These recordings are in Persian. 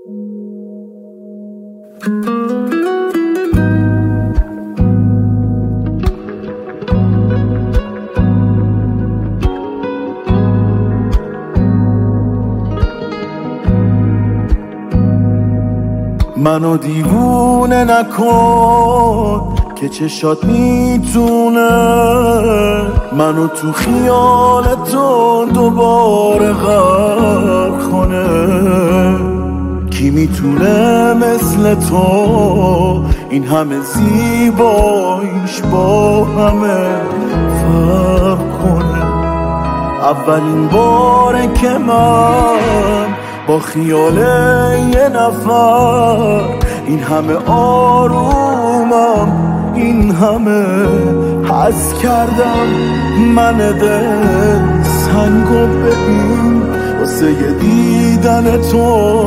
منو دیوونه نکن که چشات میتونه منو تو خیال تو دوباره غرق کنه. کی میتونه مثل تو این همه زیباییش با همه فرق کنه؟ اولین باره که من با خیال یه نفر این همه آرومم، این همه حس کردم. من دل سنگو ببین واسه یه دیدن تو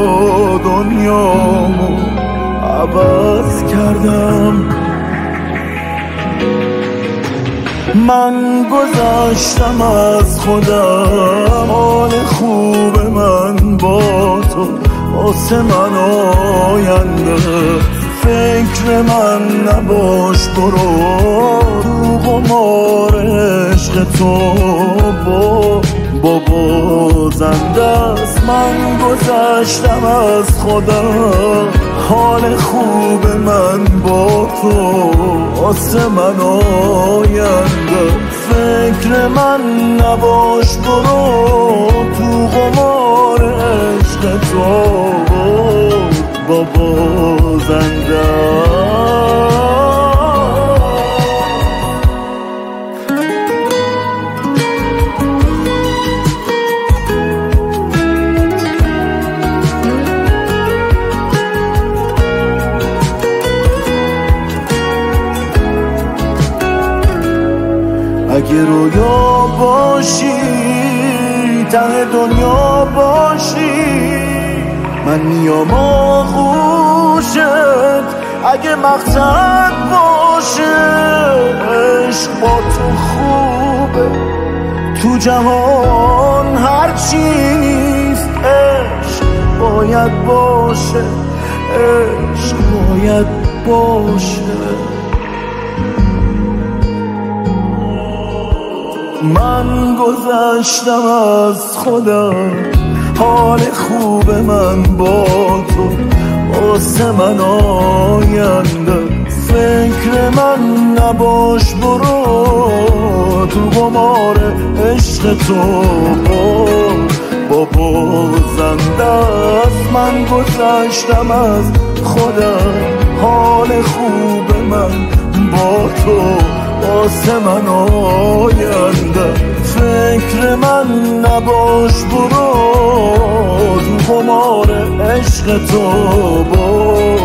دنیامو عوض کردم. من گذشتم از خودم، حال خوب من با تو واسه من آینده. فکر من نباش، برو تو قمار عشق تو بابا زنده است. من گذشتم از خودم، حال خوب من با تو واسه من آینده. فکر من نباش، برو تو قمار عشق تو بابا زنده. اگه رویا باشی، ته دنیا باشی، من میام آغوشت. اگه مقصد باشه عشق با تو خوبه، تو جهان هر چیز عشق باید باشه، عشق باید باشه. من گذشتم از خودم، حال خوب من با تو واسه من آینده. فکر من نباش، برو تو قمار عشق تو بابا زنده است. من گذشتم از خودم، حال خوب من با تو واسه من آینده. فکر من نباش، برو تو قمار عشق تو